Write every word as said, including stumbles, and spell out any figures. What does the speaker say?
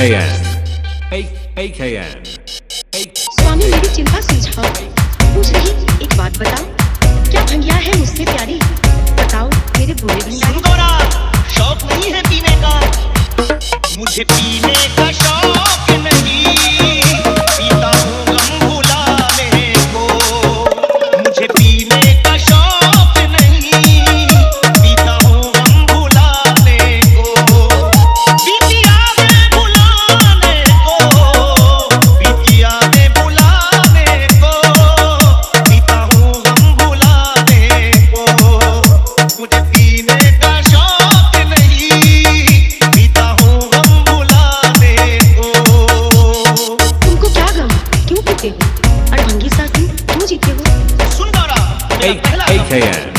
K N A K N स्वामी मेरी चिंता सुलझाओ, पूछ रही एक बात बताओ, क्या भंगिया है मुझसे प्यारी, बताओ मेरे भोले भंडारी। शौक नहीं है पीने का, मुझे पीने का शौक नहीं, पीता हूँ गम भुलाने को। मुझे पीने का शौक नहीं, पीता हूँ गम भुलाने को। बीती यादें भुलाने को, बीती यादें भुलाने को, पीता हूँ गम भुलाने को। मुझे पीने का शौक नहीं, पीता हूँ गम भुलाने को। तुमको क्या गम, क्यों पीते हो, और भंगी साथ क्यों जीते हो? सुन गौरा, मेरा पहला A K N